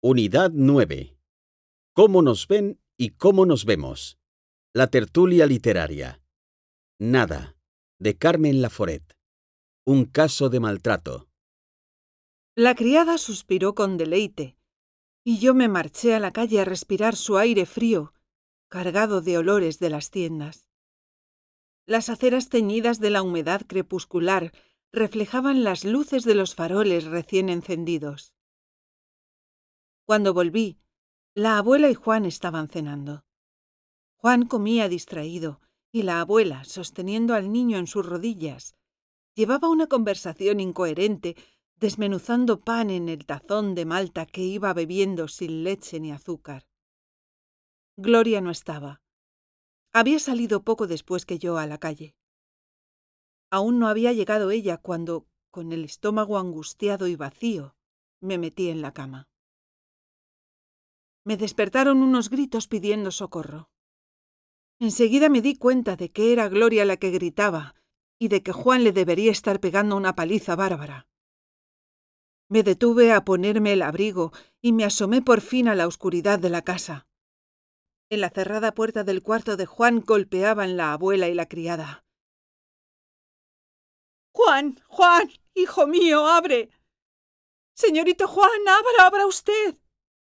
Unidad 9. ¿Cómo nos ven y cómo nos vemos? La tertulia literaria. Nada, de Carmen Laforet. Un caso de maltrato. La criada suspiró con deleite, y yo me marché a la calle a respirar su aire frío, cargado de olores de las tiendas. Las aceras teñidas de la humedad crepuscular reflejaban las luces de los faroles recién encendidos. Cuando volví, la abuela y Juan estaban cenando. Juan comía distraído, y la abuela, sosteniendo al niño en sus rodillas, llevaba una conversación incoherente, desmenuzando pan en el tazón de malta que iba bebiendo sin leche ni azúcar. Gloria no estaba. Había salido poco después que yo a la calle. Aún no había llegado ella cuando, con el estómago angustiado y vacío, me metí en la cama. Me despertaron unos gritos pidiendo socorro. Enseguida me di cuenta de que era Gloria la que gritaba y de que Juan le debería estar pegando una paliza bárbara. Me detuve a ponerme el abrigo y me asomé por fin a la oscuridad de la casa. En la cerrada puerta del cuarto de Juan golpeaban la abuela y la criada. «Juan, Juan, hijo mío, abre. Señorito Juan, abra usted».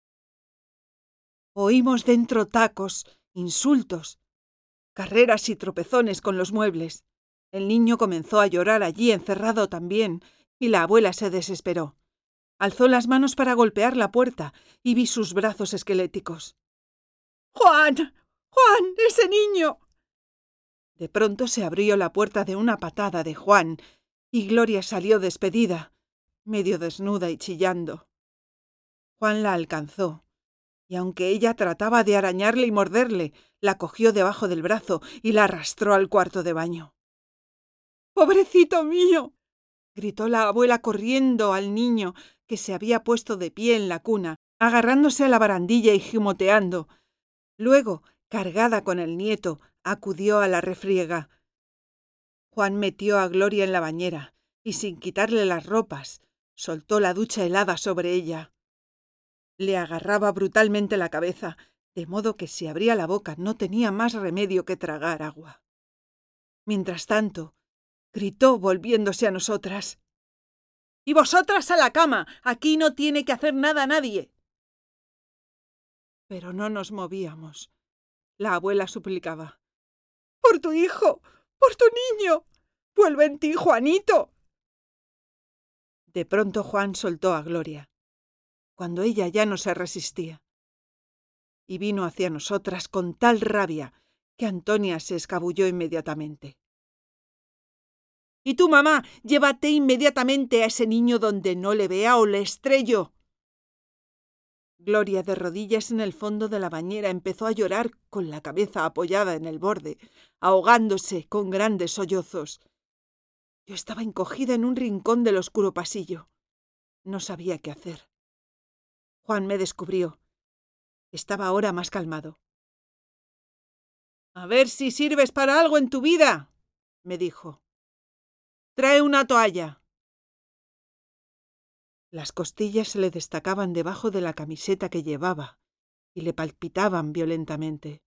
Oímos dentro tacos, insultos, carreras y tropezones con los muebles. El niño comenzó a llorar allí encerrado también, y la abuela se desesperó. Alzó las manos para golpear la puerta y vi sus brazos esqueléticos. «¡Juan! ¡Juan! ¡Ese niño!». De pronto se abrió la puerta de una patada de Juan y Gloria salió despedida, medio desnuda y chillando. Juan la alcanzó, y aunque ella trataba de arañarle y morderle, la cogió debajo del brazo y la arrastró al cuarto de baño. «¡Pobrecito mío!», gritó la abuela corriendo al niño, que se había puesto de pie en la cuna, agarrándose a la barandilla y gimoteando. Luego, cargada con el nieto, acudió a la refriega. Juan metió a Gloria en la bañera y, sin quitarle las ropas, soltó la ducha helada sobre ella. Le agarraba brutalmente la cabeza, de modo que si abría la boca no tenía más remedio que tragar agua. Mientras tanto, gritó volviéndose a nosotras: «¡Y vosotras a la cama! Aquí no tiene que hacer nada nadie». Pero no nos movíamos. La abuela suplicaba: «¡Por tu hijo! ¡Por tu niño! ¡Vuelve en ti, Juanito!». De pronto Juan soltó a Gloria, cuando ella ya no se resistía, y vino hacia nosotras con tal rabia que Antonia se escabulló inmediatamente. «Y tú, mamá, llévate inmediatamente a ese niño donde no le vea o le estrello». Gloria, de rodillas en el fondo de la bañera, empezó a llorar con la cabeza apoyada en el borde, ahogándose con grandes sollozos. Yo estaba encogida en un rincón del oscuro pasillo. No sabía qué hacer. Juan me descubrió. Estaba ahora más calmado. «A ver si sirves para algo en tu vida», me dijo. «Trae una toalla». Las costillas se le destacaban debajo de la camiseta que llevaba y le palpitaban violentamente.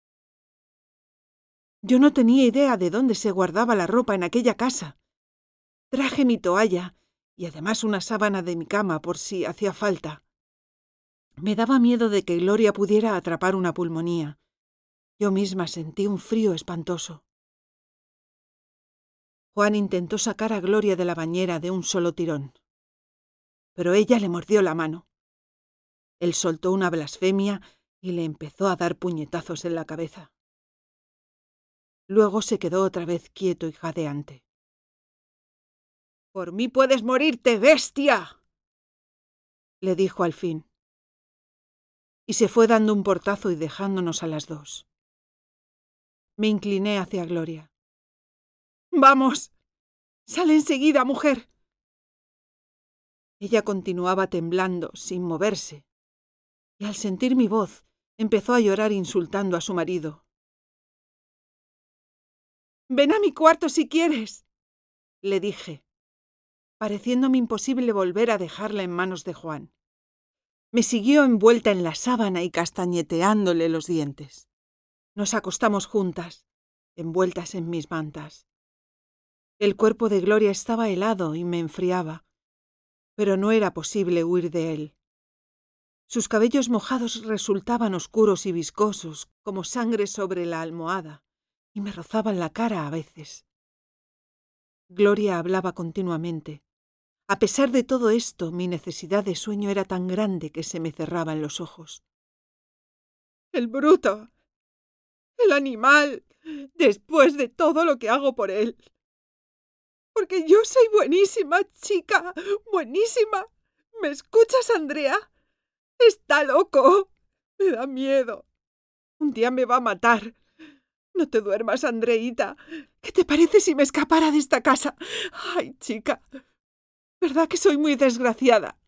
Yo no tenía idea de dónde se guardaba la ropa en aquella casa. Traje mi toalla y además una sábana de mi cama por si hacía falta. Me daba miedo de que Gloria pudiera atrapar una pulmonía. Yo misma sentí un frío espantoso. Juan intentó sacar a Gloria de la bañera de un solo tirón, pero ella le mordió la mano. Él soltó una blasfemia y le empezó a dar puñetazos en la cabeza. Luego se quedó otra vez quieto y jadeante. «Por mí puedes morirte, bestia», le dijo al fin. Y se fue dando un portazo y dejándonos a las dos. Me incliné hacia Gloria. «Vamos, sale enseguida, mujer». Ella continuaba temblando, sin moverse, y al sentir mi voz empezó a llorar insultando a su marido. «Ven a mi cuarto si quieres», le dije, pareciéndome imposible volver a dejarla en manos de Juan. Me siguió envuelta en la sábana y castañeteándole los dientes. Nos acostamos juntas, envueltas en mis mantas. El cuerpo de Gloria estaba helado y me enfriaba, pero no era posible huir de él. Sus cabellos mojados resultaban oscuros y viscosos, como sangre sobre la almohada, y me rozaban la cara a veces. Gloria hablaba continuamente. A pesar de todo esto, mi necesidad de sueño era tan grande que se me cerraban los ojos. «El bruto, el animal, después de todo lo que hago por él. Porque yo soy buenísima, chica, buenísima. ¿Me escuchas, Andrea? Está loco. Me da miedo. Un día me va a matar. No te duermas, Andreíta. ¿Qué te parece si me escapara de esta casa? Ay, chica, ¿verdad que soy muy desgraciada?